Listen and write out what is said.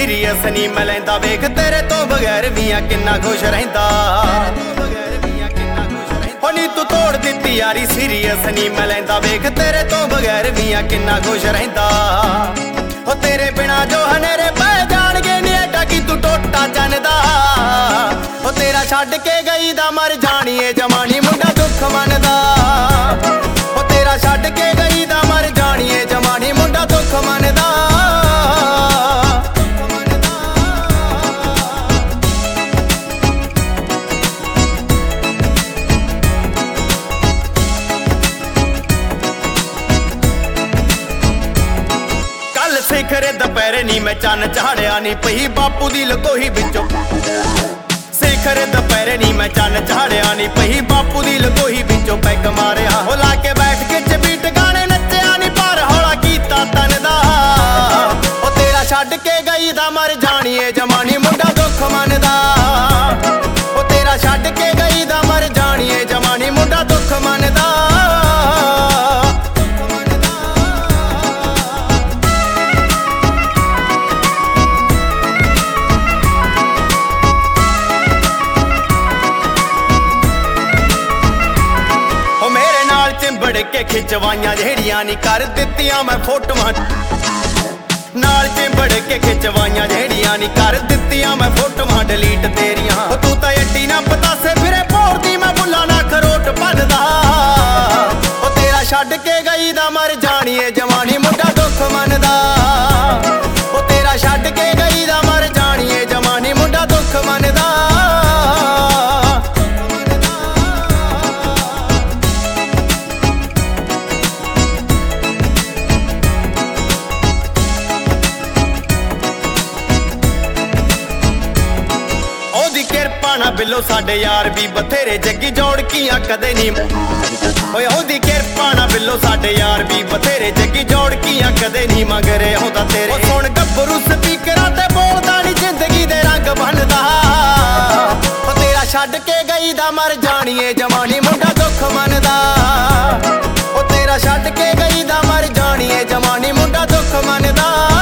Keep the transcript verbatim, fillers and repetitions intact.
Serious नहीं मैं लैंदा वेख तेरे तो बगैर भी आ किन्ना खुश रहिंदा हो नी तू तोड़ दित्ती यारी सीरीयस नहीं मैं लैंदा वेख तेरे तो बगैर भी आ किन्ना खुश रहिंदा हो तेरे बिना जो हनेरे पै जाणगे नी एडा कि तू टोटा चनदा हो तेरा छड्ड के गई दा मर जाणीए जमानी मुंडा दुख मनदा हो तेरा छड्ड के गई दा मर जाणीए जमानी मुंडा दुख मनदा सिखरे दुपहरे नी मैं चन चाड़िया नी पही बापू दी लकोही बिचों सिखरे दुपहरे नी मैं चन चाड़िया नी पही बापू दी लकोही बिचों पैग मारिया हो लाके बैठ के चबीट गाने नच्चिया नी पर हौला कीता तन दा ओ तेरा छड्ड के गई दा मर जाणीए जमानी मुंडा दुख मनदा ओ तेरा छड्ड के गई दा मर जाणीए जमानी मुंडा दुख मनदा चिंबड़ के खिचवाइयां जेड़ियां नी कर दित्तियां मैं फोटोआं नाल चिंबड़ के खिचवाइयां जेड़ियां नी कर दित्तियां मैं फोटोआं डिलीट तेरियां ओ तू तां एड्डी ना पतासे फिरे भोरदी मैं बुल्ला ना खरोट भनदा ओ तेरा छड्ड के गई दा मर जाणीए जवानी मुंडा दुख मनदा ओ तेरा छड्ड के गई दा मर जाणीए जवानी मुंडा दुख मनदा ना बिलो साडे यार भी बथेरे जग्गी जोड़ किया कदे नी ओए ओदी किरपा ना बिलो साडे यार भी बथेरे जग्गी जोड़ किया कदे नी मगरे होंदा तेरे सुन गब्बरू स्पीकरां ते बोलदा नी जिंदगी दे रंग बनदा ओ तेरा छड्ड के गई दा मर जाणीए जवानी मुंडा दुख मनदा ओ तेरा छड्ड के गई दा मर जाणीए जवानी मुंडा दुख मनदा।